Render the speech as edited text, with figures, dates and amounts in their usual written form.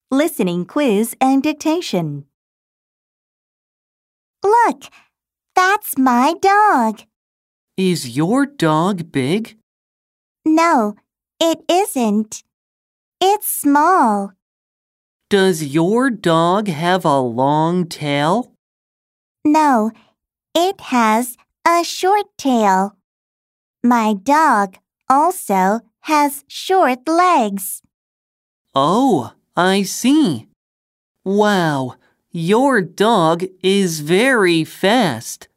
Listening quiz and dictation. Look, that's my dog. Is your dog big? No, it isn't. It's small. Does your dog have a long tail? No, it has a short tail. My dog also has short legs. Oh, I see. Wow, your dog is very fast.